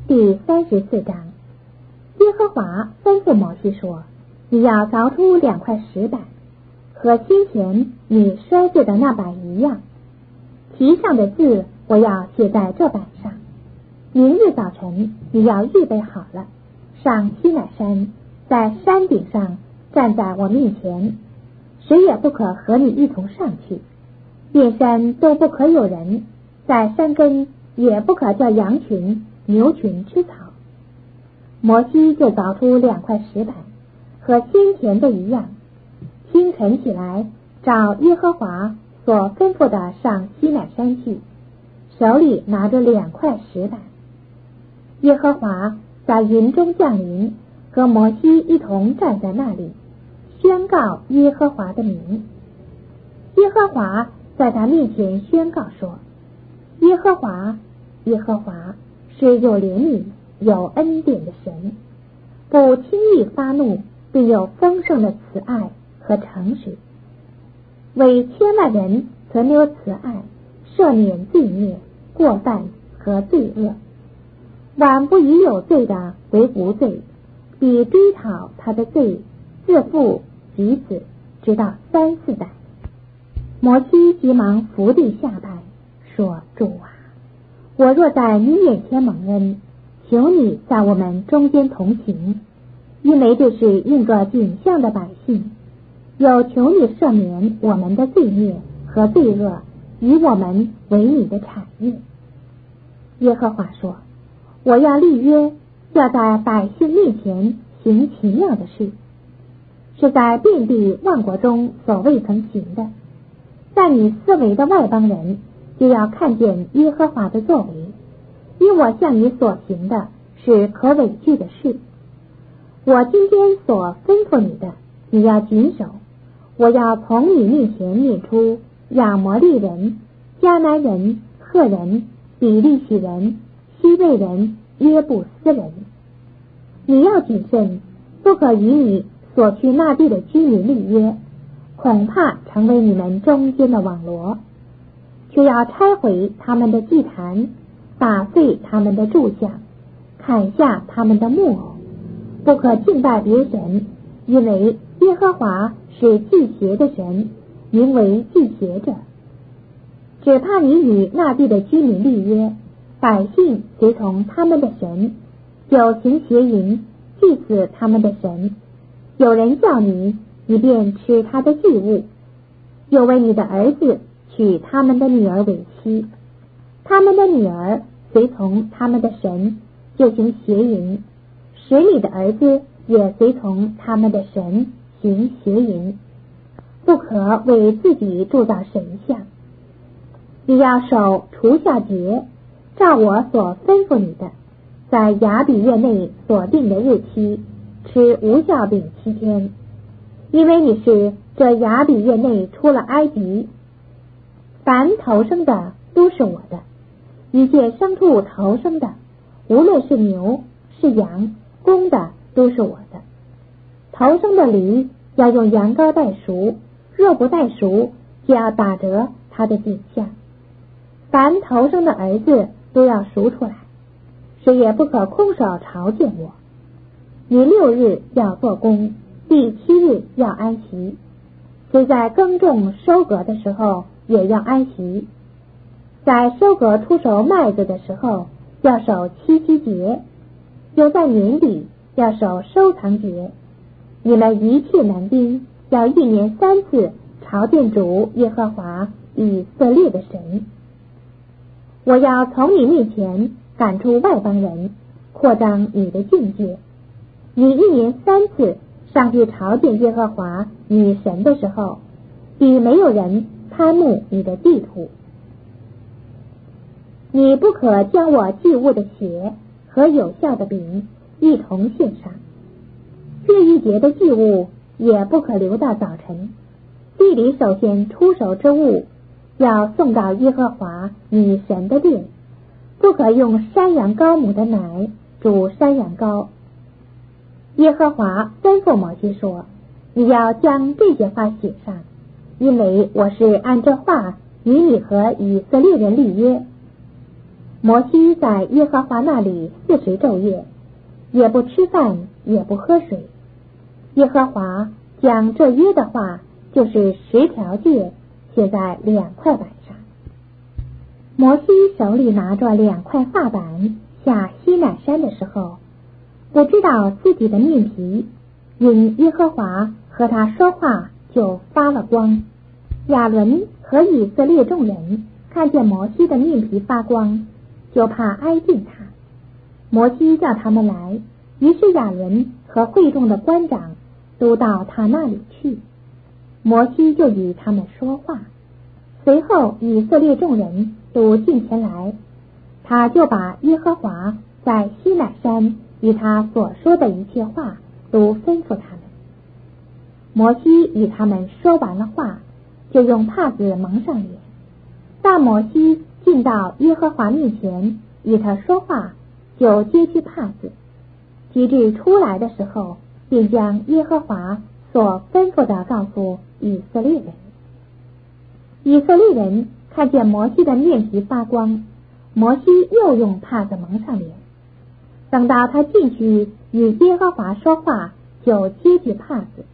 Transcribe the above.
第34章。耶和华吩咐摩西说，你要凿出2块石板，和先前你摔碎的那板一样，其上的字我要写在这板上。明日早晨你要预备好了，上西乃山，在山顶上站在我面前，谁也不可和你一同上去，遍山都不可有人，在山根也不可叫羊群牛群吃草。摩西就凿出2块石板，和先前的一样，清晨起来，照耶和华所吩咐的上西乃山去，手里拿着2块石板。耶和华在云中降临，和摩西一同站在那里，宣告耶和华的名。耶和华在他面前宣告说，耶和华，耶和华是有怜悯有恩典的神，不轻易发怒，并有丰盛的慈爱和诚实，为千万人存留慈爱，赦免罪孽过犯和罪恶，晚不以有罪的为无罪，必追讨他的罪，自父及子，直到3、4代。摩西急忙伏地下拜，说，主啊，我若在你眼前蒙恩，求你在我们中间同行，因为这是应着景象的百姓，又求你赦免我们的罪孽和罪恶，以我们为你的产业。耶和华说，我要立约，要在百姓面前行奇妙的事，是在遍地万国中所未曾行的，在你四围的外邦人就要看见耶和华的作为，因我向你所行的是可畏惧的事。我今天所吩咐你的，你要谨守。我要从你面前撵出亚摩利人、迦南人、赫人、比利洗人、希未人、耶布斯人。你要谨慎，不可与你所去那地的居民立约，恐怕成为你们中间的网罗，却要拆毁他们的祭坛，打碎他们的柱像，砍下他们的木偶，不可敬拜别神，因为耶和华是祭邪的神，名为祭邪者。只怕你与那地的居民立约，百姓随从他们的神，就行邪淫，祭祀他们的神。有人叫你，你便吃他的祭物，又为你的儿子娶他们的女儿为妻，他们的女儿随从他们的神，就行邪淫，使你的儿子也随从他们的神行邪淫。不可为自己铸造神像。你要守除酵节，照我所吩咐你的，在亚比月内所定的日期吃无酵饼7天，因为你是这亚比月内出了埃及。凡头生的都是我的，一切牲畜头生的，无论是牛是羊，公的都是我的。头生的驴要用羊羔代赎，若不代赎，就要打折他的景象。凡头生的儿子都要赎出来，谁也不可空手朝见我。你6日要做工，第7日要安息，虽在耕种收割的时候也要安息。在收割出熟麦子的时候要守7夕节，又在年底要守收藏节。你们一切男丁要1年3次朝见主耶和华以色列的神。我要从你面前赶出外邦人，扩张你的境界。你1年3次上去朝见耶和华你神的时候，必没有人贪慕你的地土。你不可将我祭物的血和有效的饼一同献上，这一节的祭物也不可留到早晨。地里首先出手之物要送到耶和华你神的殿，不可用山羊羔母的奶煮山羊羔。耶和华吩咐摩西说，你要将这些话写上，因为我是按这话与你和以色列人立约。 摩西在耶和华那里4时昼夜，也不吃饭，也不喝水。耶和华将这约的话，就是10条诫，写在2块板上。摩西手里拿着2块画板下西乃山的时候，不知道自己的面皮因耶和华和他说话就发了光。亚伦和以色列众人看见摩西的面皮发光，就怕挨近他。摩西叫他们来，于是亚伦和会众的官长都到他那里去。摩西就与他们说话。随后以色列众人都进前来，他就把耶和华在西乃山与他所说的一切话都吩咐他们。摩西与他们说完了话，就用帕子蒙上脸。大摩西进到耶和华面前与他说话，就揭去帕子，及至出来的时候，便将耶和华所吩咐的告诉以色列人。以色列人看见摩西的面皮发光，摩西又用帕子蒙上脸。等到他进去与耶和华说话，就揭去帕子，